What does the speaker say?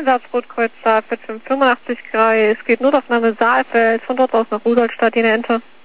Einsatz Rotkreuz Saar 4585 Grei. Es geht Notaufnahme Saalfeld, von dort aus nach Rudolstadt, die Ente.